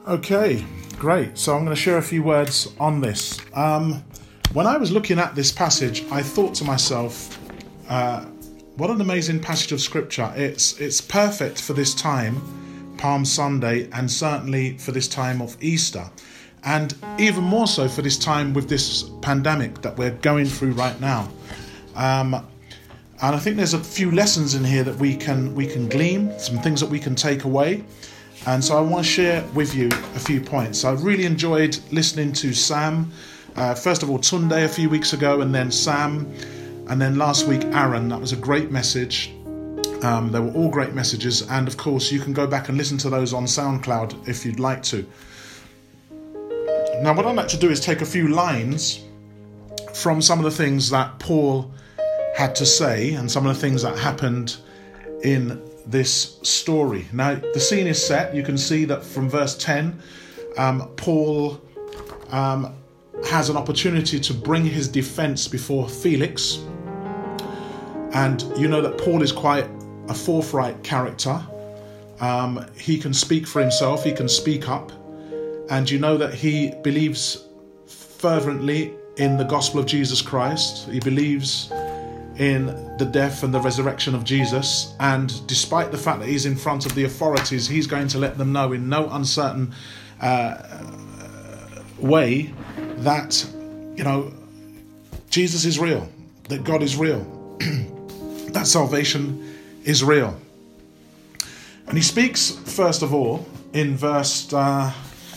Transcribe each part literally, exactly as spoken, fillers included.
Okay, great. So I'm going to share a few words on this. Um, when I was looking at this passage, I thought to myself, uh, what an amazing passage of scripture. It's it's perfect for this time, Palm Sunday, and certainly for this time of Easter. And even more so for this time with this pandemic that we're going through right now. Um, and I think there's a few lessons in here that we can we can glean, some things that we can take away. And so I want to share with you a few points. I really enjoyed listening to Sam. Uh, first of all, Tunde a few weeks ago, and then Sam. And then last week, Aaron. That was a great message. Um, they were all great messages. And of course, you can go back and listen to those on SoundCloud if you'd like to. Now, what I'd like to do is take a few lines from some of the things that Paul had to say and some of the things that happened in this story. Now, the scene is set. You can see that from verse ten, um, Paul um, has an opportunity to bring his defense before Felix. And you know that Paul is quite a forthright character. Um, he can speak for himself. He can speak up. And you know that he believes fervently in the gospel of Jesus Christ. He believes in the death and the resurrection of Jesus, and despite the fact that he's in front of the authorities, he's going to let them know in no uncertain uh, way that, you know, Jesus is real, that God is real, that salvation is real. And he speaks, first of all, in verse uh,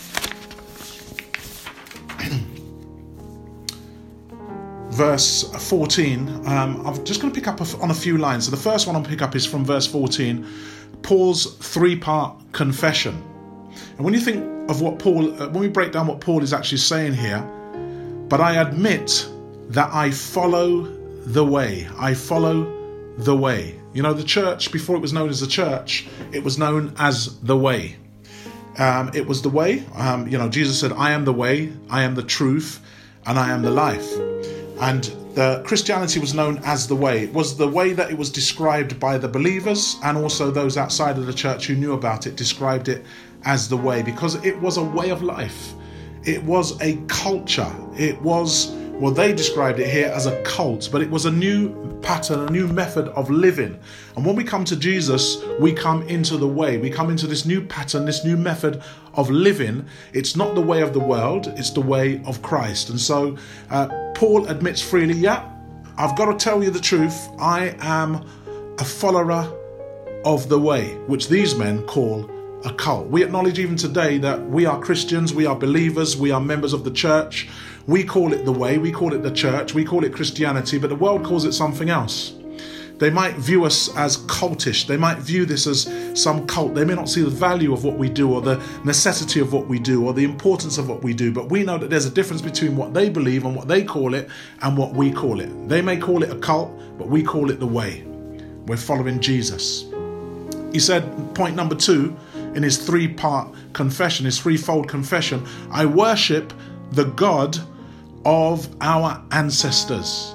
verse fourteen. um, I'm just going to pick up on a few lines. So the first one I'll pick up is from verse fourteen, Paul's three-part confession. And when you think of what Paul, uh, when we break down what Paul is actually saying here, but I admit that I follow the way. I follow the way. You know, the church, before it was known as the church, it was known as the way. Um, it was the way. Um, you know, Jesus said, I am the way, I am the truth, and I am the life. And the Christianity was known as the way. It was the way that it was described by the believers, and also those outside of the church who knew about it described it as the way, because it was a way of life. It was a culture. It was, well, they described it here as a cult, but it was a new pattern, a new method of living. And when we come to Jesus, we come into the way. We come into this new pattern, this new method of living. It's not the way of the world, it's the way of Christ. And so uh, Paul admits freely, yeah, I've got to tell you the truth. I am a follower of the way, which these men call a cult. We acknowledge even today that we are Christians, we are believers, we are members of the church. We call it the way, we call it the church, we call it Christianity, but the world calls it something else. They might view us as cultish. They might view this as some cult. They may not see the value of what we do, or the necessity of what we do, or the importance of what we do. But we know that there's a difference between what they believe and what they call it and what we call it. They may call it a cult, but we call it the way. We're following Jesus. He said, point number two, in his three-part confession, his threefold confession, I worship the God of our ancestors.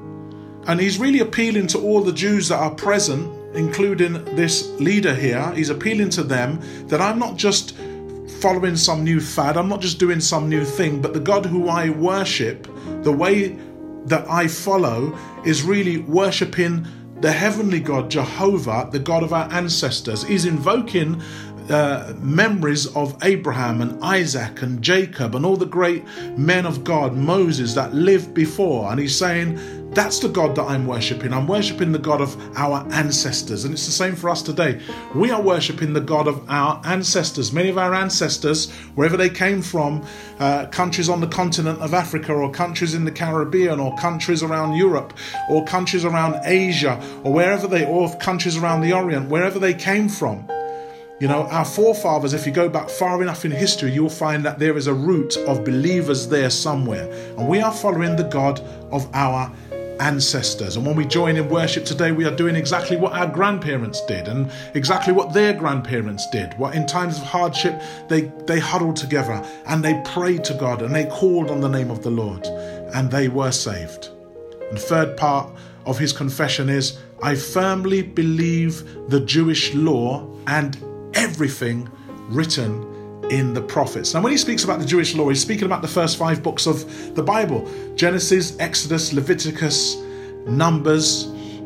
And he's really appealing to all the Jews that are present, including this leader here. He's appealing to them that I'm not just following some new fad, I'm not just doing some new thing, but the God who I worship, the way that I follow, is really worshipping the heavenly God, Jehovah, the God of our ancestors. He's invoking Uh, memories of Abraham and Isaac and Jacob and all the great men of God, Moses, that lived before. And he's saying, that's the God that I'm worshipping. I'm worshipping the God of our ancestors. And it's the same for us today. We are worshipping the God of our ancestors. Many of our ancestors, wherever they came from, uh, countries on the continent of Africa, or countries in the Caribbean, or countries around Europe, or countries around Asia, or wherever they, or countries around the Orient, wherever they came from. You know, our forefathers, if you go back far enough in history, you'll find that there is a root of believers there somewhere. And we are following the God of our ancestors. And when we join in worship today, we are doing exactly what our grandparents did, and exactly what their grandparents did. What in times of hardship, they, they huddled together and they prayed to God and they called on the name of the Lord, and they were saved. And the third part of his confession is, I firmly believe the Jewish law and everything written in the prophets. Now, when he speaks about the Jewish law, he's speaking about the first five books of the Bible: Genesis, Exodus, Leviticus, Numbers,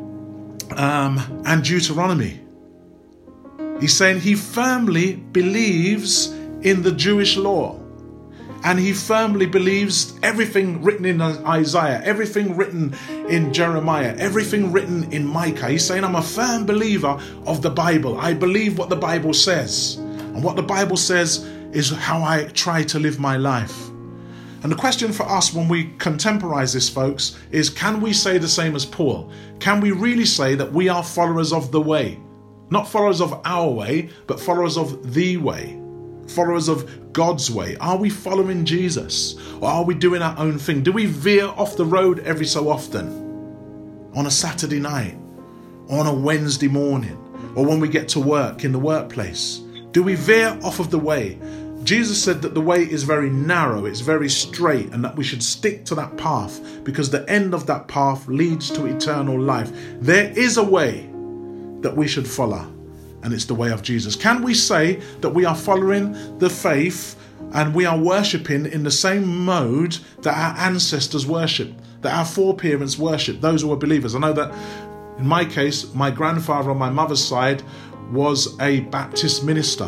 um, and Deuteronomy. He's saying he firmly believes in the Jewish law. And he firmly believes everything written in Isaiah, everything written in Jeremiah, everything written in Micah. He's saying, I'm a firm believer of the Bible. I believe what the Bible says. And what the Bible says is how I try to live my life. And the question for us when we contemporize this, folks, is can we say the same as Paul? Can we really say that we are followers of the way? Not followers of our way, but followers of the way. Followers of God's way. Are we following Jesus, or are we doing our own thing? Do we veer off the road every so often? On a Saturday night, or on a Wednesday morning, or when we get to work in the workplace? Do we veer off of the way? Jesus said that the way is very narrow, it's very straight, and that we should stick to that path, because the end of that path leads to eternal life. There is a way that we should follow, and it's the way of Jesus. Can we say that we are following the faith and we are worshipping in the same mode that our ancestors worship, that our foreparents worship, those who were believers? I know that in my case, my grandfather on my mother's side was a Baptist minister.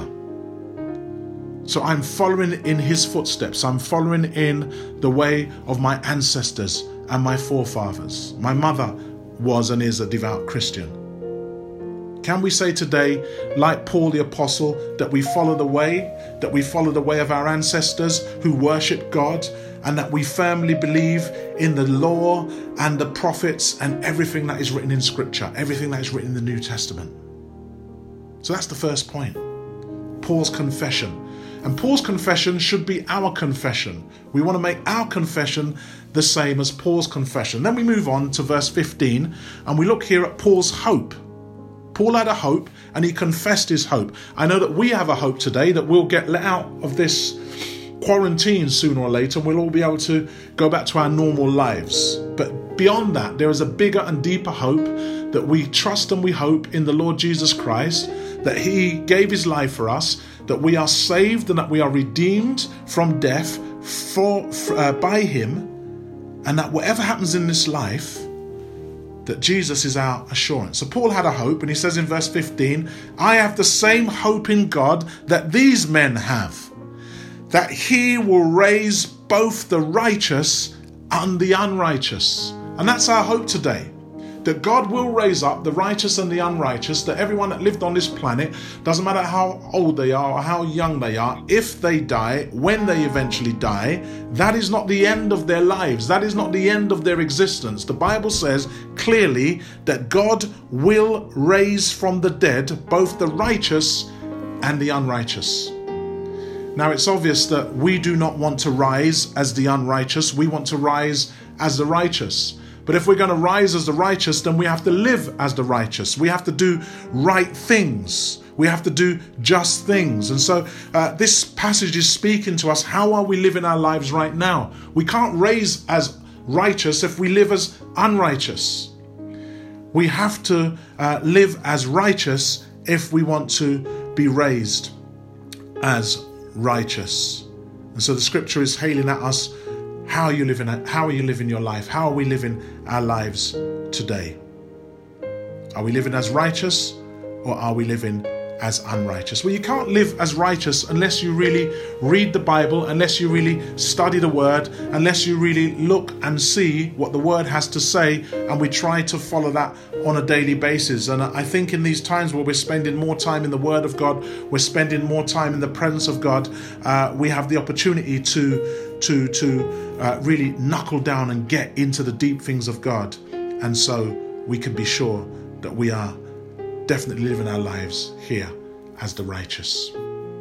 So I'm following in his footsteps. I'm following in the way of my ancestors and my forefathers. My mother was and is a devout Christian. Can we say today, like Paul the Apostle, that we follow the way, that we follow the way of our ancestors who worship God, and that we firmly believe in the law and the prophets and everything that is written in Scripture, everything that is written in the New Testament? So that's the first point, Paul's confession. And Paul's confession should be our confession. We want to make our confession the same as Paul's confession. Then we move on to verse fifteen, and we look here at Paul's hope. Paul had a hope, and he confessed his hope. I know that we have a hope today that we'll get let out of this quarantine sooner or later, and we'll all be able to go back to our normal lives. But beyond that, there is a bigger and deeper hope, that we trust and we hope in the Lord Jesus Christ, that he gave his life for us, that we are saved and that we are redeemed from death for, for uh, by him, and that whatever happens in this life, that Jesus is our assurance. So Paul had a hope, and he says in verse fifteen, I have the same hope in God that these men have, that he will raise both the righteous and the unrighteous. And that's our hope today, that God will raise up the righteous and the unrighteous, that everyone that lived on this planet, doesn't matter how old they are or how young they are, if they die, when they eventually die, that is not the end of their lives. That is not the end of their existence. The Bible says clearly that God will raise from the dead both the righteous and the unrighteous. Now, it's obvious that we do not want to rise as the unrighteous. We want to rise as the righteous. But if we're going to rise as the righteous, then we have to live as the righteous. We have to do right things. We have to do just things. And so uh, this passage is speaking to us. How are we living our lives right now? We can't rise as righteous if we live as unrighteous. We have to uh, live as righteous if we want to be raised as righteous. And so the scripture is hailing at us. How are you living? How are you living your life? How are we living our lives today? Are we living as righteous, or are we living as unrighteous? Well, you can't live as righteous unless you really read the Bible, unless you really study the Word, unless you really look and see what the Word has to say, and we try to follow that on a daily basis. And I think in these times where we're spending more time in the Word of God, we're spending more time in the presence of God, uh, we have the opportunity to to to uh, really knuckle down and get into the deep things of God. And so we can be sure that we are definitely living our lives here as the righteous.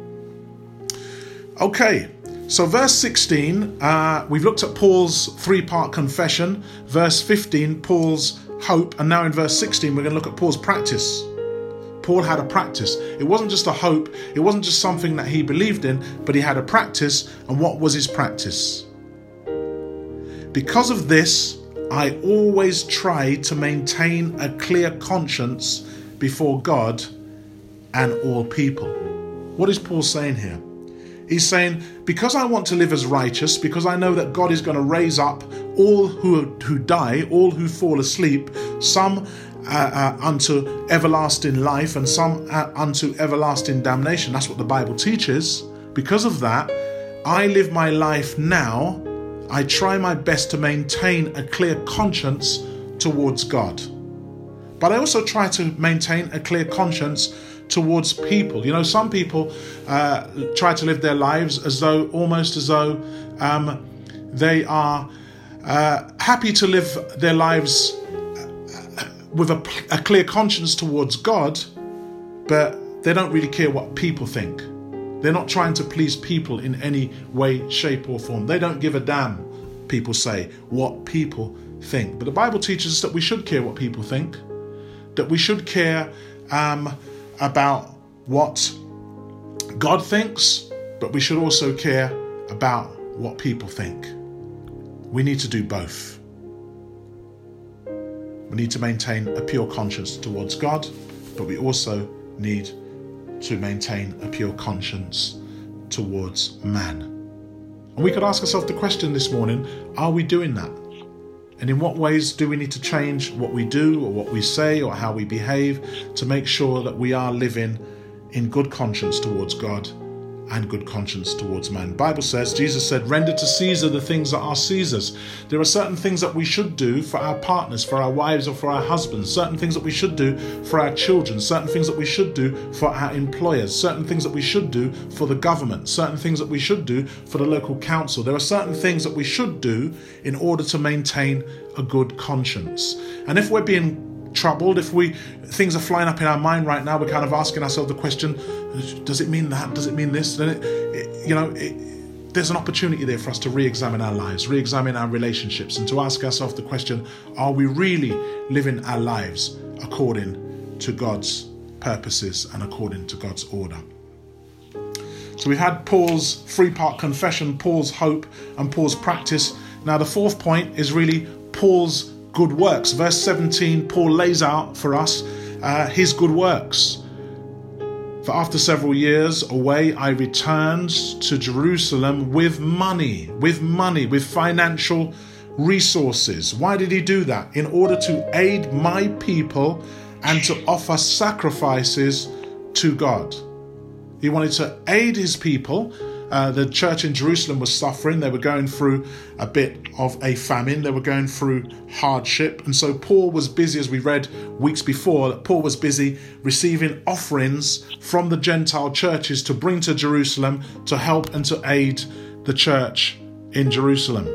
Okay, so verse sixteen, uh, we've looked at Paul's three-part confession. Verse fifteen, Paul's hope. And now in verse sixteen, we're going to look at Paul's practice. Paul had a practice. It wasn't just a hope. It wasn't just something that he believed in, but he had a practice. And what was his practice? Because of this, I always try to maintain a clear conscience before God and all people. What is Paul saying here? He's saying, because I want to live as righteous, because I know that God is going to raise up all who who die, all who fall asleep, some uh, uh, unto everlasting life and some uh, unto everlasting damnation. That's what the Bible teaches. Because of that, I live my life now. I try my best to maintain a clear conscience towards God. But I also try to maintain a clear conscience towards people. You know, some people uh, try to live their lives as though, almost as though um, they are uh, happy to live their lives with a, a clear conscience towards God, but they don't really care what people think. They're not trying to please people in any way, shape or form. They don't give a damn, people say, what people think. But the Bible teaches us that we should care what people think, that we should care um, about what God thinks, but we should also care about what people think. We need to do both. We need to maintain a pure conscience towards God, but we also need to maintain a pure conscience towards man. And we could ask ourselves the question this morning, are we doing that? And in what ways do we need to change what we do or what we say or how we behave to make sure that we are living in good conscience towards God and good conscience towards man? The Bible says, Jesus said, render to Caesar the things that are Caesar's. There are certain things that we should do for our partners, for our wives or for our husbands, certain things that we should do for our children, certain things that we should do for our employers, certain things that we should do for the government, certain things that we should do for the local council. There are certain things that we should do in order to maintain a good conscience. And if we're being troubled, if we things are flying up in our mind right now, we're kind of asking ourselves the question, does it mean that? Does it mean this? Then it, it, you know, it, there's an opportunity there for us to re-examine our lives, re-examine our relationships, and to ask ourselves the question, are we really living our lives according to God's purposes and according to God's order? So we've had Paul's three-part confession, Paul's hope, and Paul's practice. Now the fourth point is really Paul's good works. Verse seventeen, Paul lays out for us uh, his good works. For after several years away, I returned to Jerusalem with money, with money, with financial resources. Why did he do that? In order to aid my people and to offer sacrifices to God. He wanted to aid his people. Uh, the church in Jerusalem was suffering. They were going through a bit of a famine. They were going through hardship. And so Paul was busy, as we read weeks before, that Paul was busy receiving offerings from the Gentile churches to bring to Jerusalem to help and to aid the church in Jerusalem.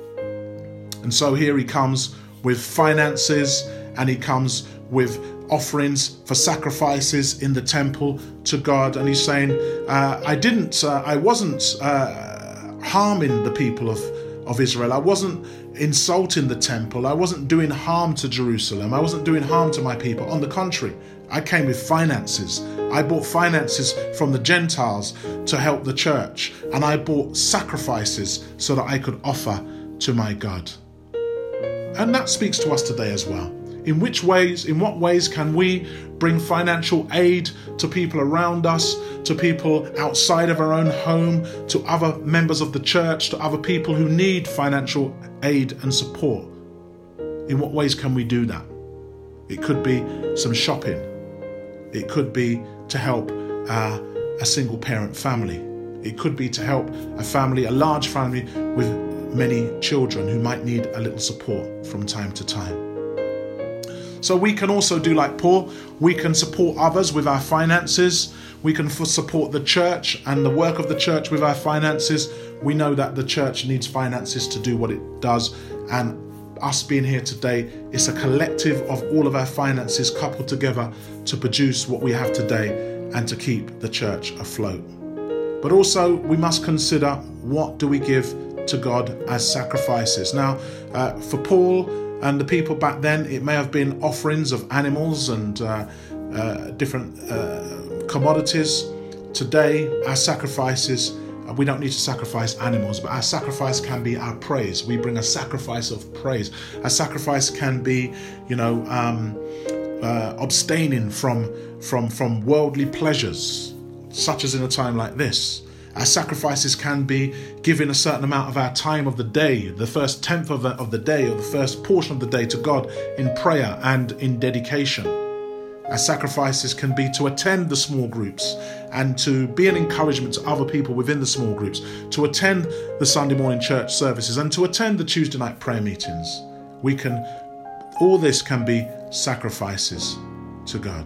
And so here he comes with finances, and he comes with offerings for sacrifices in the temple to God. And he's saying, uh, I didn't, uh, I wasn't uh, harming the people of, of Israel. I wasn't insulting the temple. I wasn't doing harm to Jerusalem. I wasn't doing harm to my people. On the contrary, I came with finances. I bought finances from the Gentiles to help the church. And I bought sacrifices so that I could offer to my God. And that speaks to us today as well. In which ways, in what ways can we bring financial aid to people around us, to people outside of our own home, to other members of the church, to other people who need financial aid and support? In what ways can we do that? It could be some shopping. It could be to help uh, a single parent family. It could be to help a family, a large family with many children who might need a little support from time to time. So we can also do like Paul. We can support others with our finances. We can support the church and the work of the church with our finances. We know that the church needs finances to do what it does. And us being here today, it's a collective of all of our finances coupled together to produce what we have today and to keep the church afloat. But also we must consider, what do we give to God as sacrifices? Now, uh, for Paul and the people back then, it may have been offerings of animals and uh, uh, different uh, commodities. Today, our sacrifices, uh, we don't need to sacrifice animals, but our sacrifice can be our praise. We bring a sacrifice of praise. A sacrifice can be, you know, um, uh, abstaining from, from, from worldly pleasures, such as in a time like this. Our sacrifices can be giving a certain amount of our time of the day, the first tenth of the, of the day or the first portion of the day to God in prayer and in dedication. Our sacrifices can be to attend the small groups and to be an encouragement to other people within the small groups, to attend the Sunday morning church services and to attend the Tuesday night prayer meetings. We can, all this can be sacrifices to God.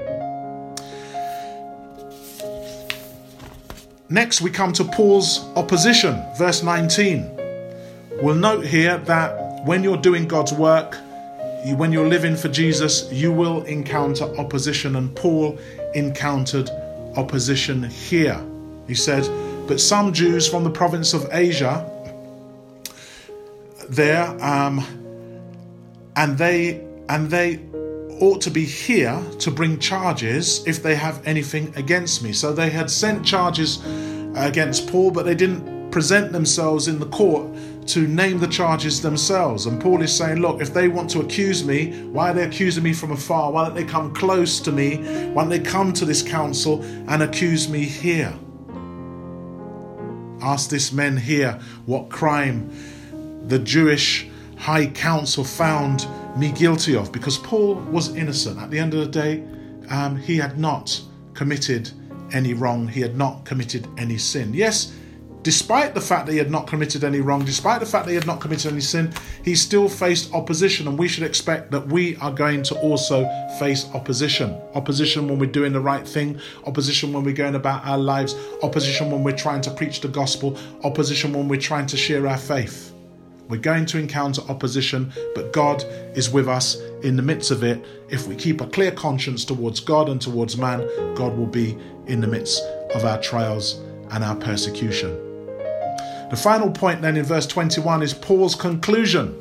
Next, we come to Paul's opposition, verse nineteen. We'll note here that when you're doing God's work, you, when you're living for Jesus, you will encounter opposition, and Paul encountered opposition here. He said, but some Jews from the province of Asia, there, um, and they and they ought to be here to bring charges if they have anything against me. So they had sent charges against Paul, but they didn't present themselves in the court to name the charges themselves. And Paul is saying, look, if they want to accuse me, why are they accusing me from afar? Why don't they come close to me? Why don't they come to this council and accuse me here? Ask this men here what crime the Jewish High Council found me guilty of, because Paul was innocent. At the end of the day, um, he had not committed any wrong. He had not committed any sin. Yes, despite the fact that he had not committed any wrong, despite the fact that he had not committed any sin, he still faced opposition, and we should expect that we are going to also face opposition. Opposition when we're doing the right thing, opposition when we're going about our lives, opposition when we're trying to preach the gospel, opposition when we're trying to share our faith. We're going to encounter opposition, but God is with us in the midst of it. If we keep a clear conscience towards God and towards man, God will be in the midst of our trials and our persecution. The final point then in verse twenty-one is Paul's conclusion.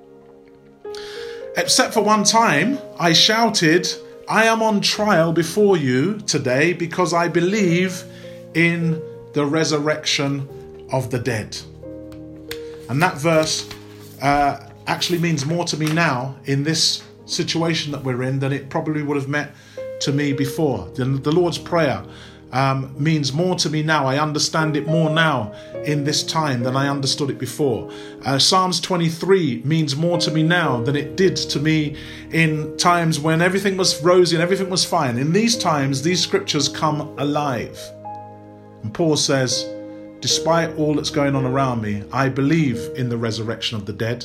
Except for one time, I shouted, I am on trial before you today because I believe in the resurrection of the dead. And that verse uh, actually means more to me now in this situation that we're in than it probably would have meant to me before. The, the Lord's Prayer um, means more to me now. I understand it more now in this time than I understood it before. Uh, Psalms twenty-three means more to me now than it did to me in times when everything was rosy and everything was fine. In these times, these scriptures come alive. And Paul says, despite all that's going on around me, I believe in the resurrection of the dead.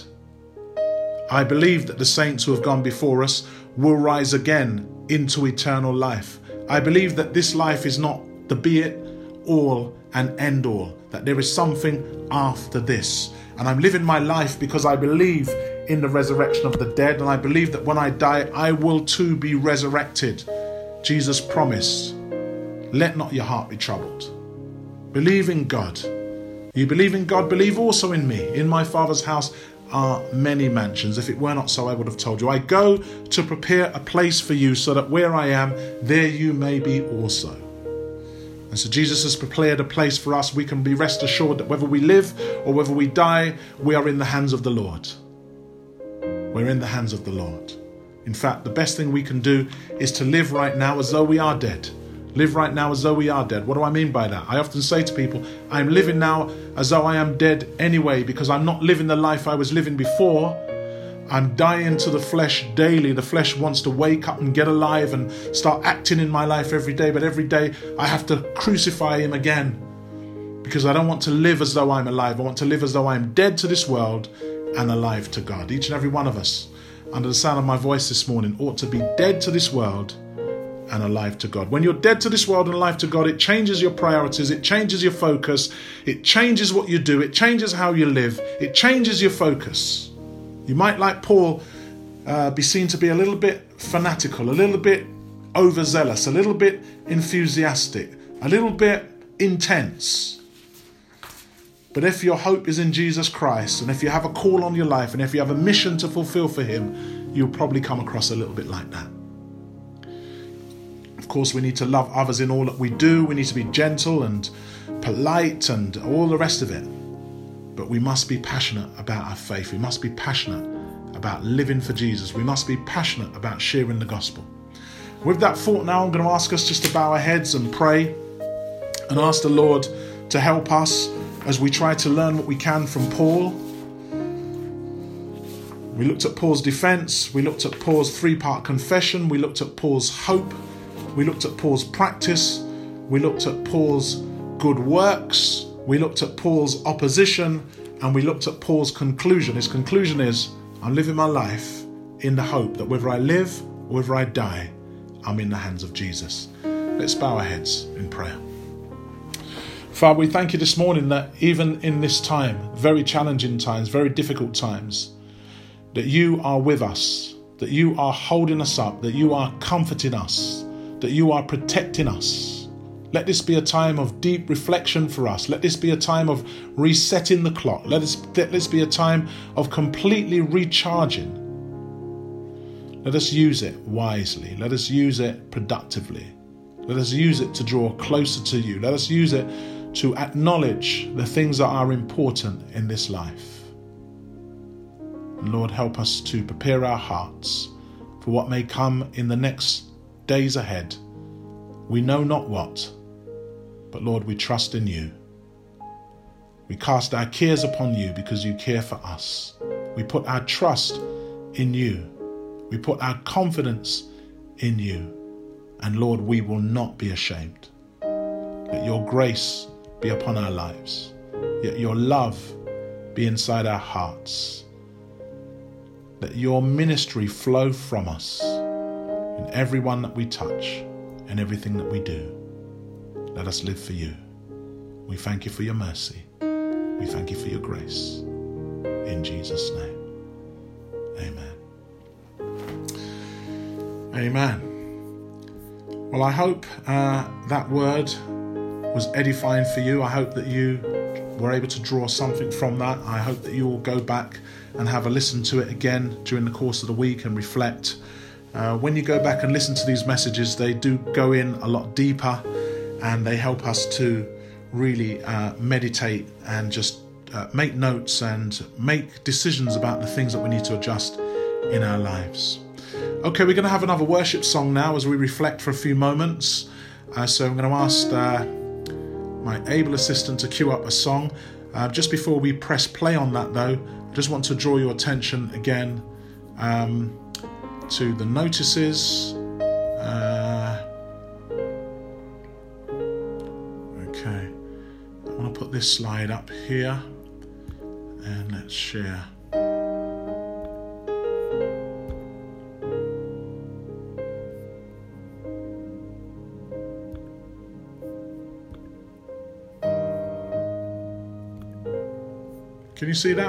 I believe that the saints who have gone before us will rise again into eternal life. I believe that this life is not the be-it all and end all, that there is something after this. And I'm living my life because I believe in the resurrection of the dead, and I believe that when I die, I will too be resurrected. Jesus promised, let not your heart be troubled. Believe in God. You believe in God, believe also in me. In my Father's house are many mansions. If it were not so, I would have told you. I go to prepare a place for you so that where I am, there you may be also. And so Jesus has prepared a place for us. We can be rest assured that whether we live or whether we die, we are in the hands of the Lord. We're in the hands of the Lord. In fact, the best thing we can do is to live right now as though we are dead. Live right now as though we are dead. What do I mean by that? I often say to people, I'm living now as though I am dead anyway, because I'm not living the life I was living before. I'm dying to the flesh daily. The flesh wants to wake up and get alive and start acting in my life every day. But every day I have to crucify him again, because I don't want to live as though I'm alive. I want to live as though I'm dead to this world and alive to God. Each and every one of us, under the sound of my voice this morning, ought to be dead to this world and alive to God. When you're dead to this world and alive to God, it changes your priorities, it changes your focus, it changes what you do, it changes how you live, it changes your focus. You might, like Paul, uh, be seen to be a little bit fanatical, a little bit overzealous, a little bit enthusiastic, a little bit intense. But if your hope is in Jesus Christ, and if you have a call on your life, and if you have a mission to fulfill for him, you'll probably come across a little bit like that. Of course, we need to love others in all that we do. We need to be gentle and polite and all the rest of it. But we must be passionate about our faith. We must be passionate about living for Jesus. We must be passionate about sharing the gospel. With that thought now, I'm going to ask us just to bow our heads and pray and ask the Lord to help us as we try to learn what we can from Paul. We looked at Paul's defense. We looked at Paul's three-part confession. We looked at Paul's hope. We looked at Paul's practice. We looked at Paul's good works. We looked at Paul's opposition. And we looked at Paul's conclusion. His conclusion is, I'm living my life in the hope that whether I live or whether I die, I'm in the hands of Jesus. Let's bow our heads in prayer. Father, we thank you this morning that even in this time, very challenging times, very difficult times, that you are with us, that you are holding us up, that you are comforting us, that you are protecting us. Let this be a time of deep reflection for us. Let this be a time of resetting the clock. Let this, let this be a time of completely recharging. Let us use it wisely. Let us use it productively. Let us use it to draw closer to you. Let us use it to acknowledge the things that are important in this life. And Lord, help us to prepare our hearts for what may come in the next days ahead. We know not what, but Lord, we trust in you. We cast our cares upon you because you care for us. We put our trust in you. We put our confidence in you. And Lord, we will not be ashamed. Let your grace be upon our lives. Let your love be inside our hearts. Let your ministry flow from us in everyone that we touch and everything that we do. Let us live for you. We thank you for your mercy. We thank you for your grace. In Jesus' name. Amen. Amen. Well, I hope uh, that word was edifying for you. I hope that you were able to draw something from that. I hope that you will go back and have a listen to it again during the course of the week and reflect. Uh, when you go back and listen to these messages, they do go in a lot deeper and they help us to really uh, meditate and just uh, make notes and make decisions about the things that we need to adjust in our lives. Okay, we're going to have another worship song now as we reflect for a few moments. Uh, so I'm going to ask uh, my able assistant to cue up a song. Uh, just before we press play on that though, I just want to draw your attention again um, to the notices. Uh, okay, I want to put this slide up here and let's share. Can you see that?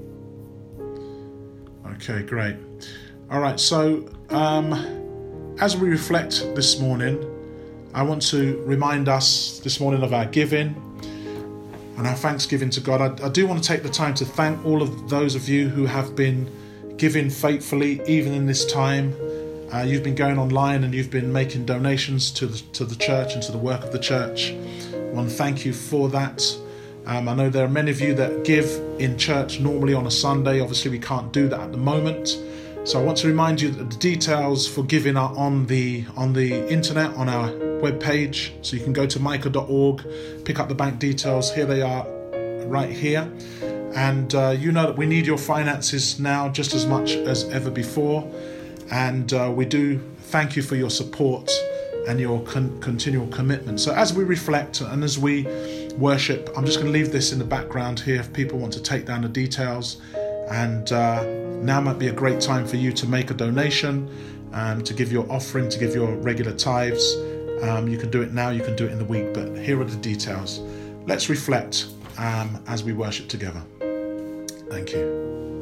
Okay, great. All right, so um, as we reflect this morning, I want to remind us this morning of our giving and our thanksgiving to God. I, I do want to take the time to thank all of those of you who have been giving faithfully, even in this time. Uh, you've been going online and you've been making donations to the, to the church and to the work of the church. I want to thank you for that. Um, I know there are many of you that give in church normally on a Sunday. Obviously, we can't do that at the moment. So I want to remind you that the details for giving are on the on the internet, on our webpage. So you can go to micah dot org, pick up the bank details. Here they are right here. And uh, you know that we need your finances now just as much as ever before. And uh, we do thank you for your support and your con- continual commitment. So as we reflect and as we worship, I'm just going to leave this in the background here if people want to take down the details. And uh, now might be a great time for you to make a donation, um, to give your offering, to give your regular tithes. Um, you can do it now, you can do it in the week, but here are the details. Let's reflect um, as we worship together. Thank you.